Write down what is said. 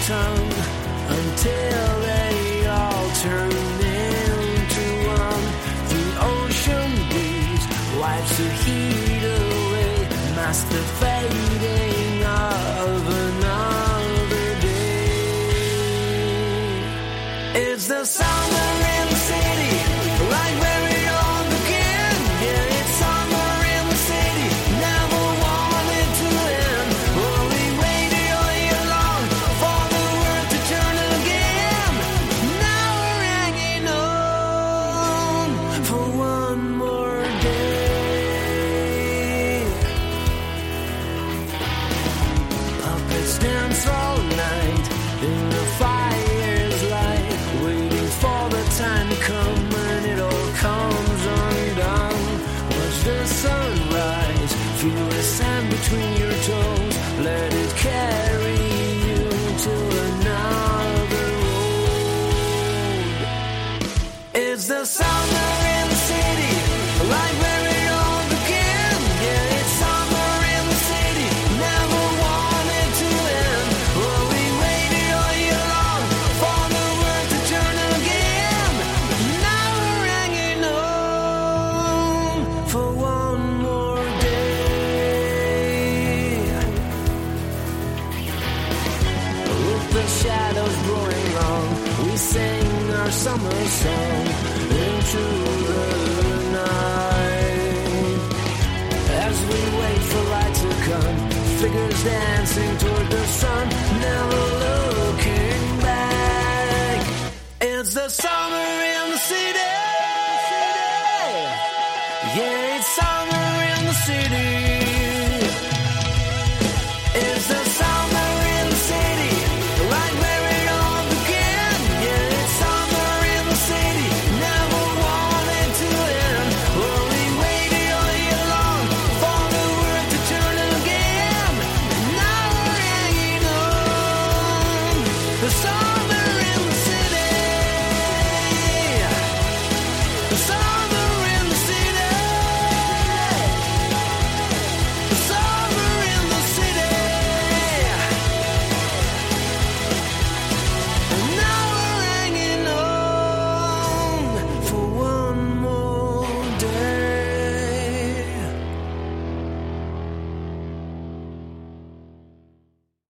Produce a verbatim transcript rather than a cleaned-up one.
tongue until they all turn into one. The ocean breeze wipes the heat away, masks the fading of another day. It's the summer in the city, like where it all began. Yeah, it's summer in the city, never wanted to end. Only waited all year long for the world to turn again. Now we're hanging on for one more day. Puppets dance all night in the fire's light, waiting for the time to come when it all comes undone. Watch the sunrise, feel the sand between your toes, let it carry you to another road. It's the summer in the city, like where it all began. Yeah, it's summer in the city, never wanted to end. Well, we waited all year long for the world to turn again. Now we're hanging on for one more day. With the shadows growing long, we sing our summer song into the night. As we wait for light to come, figures dancing toward the sun, never looking back. It's the summer in the city. Yeah, it's summer in the city.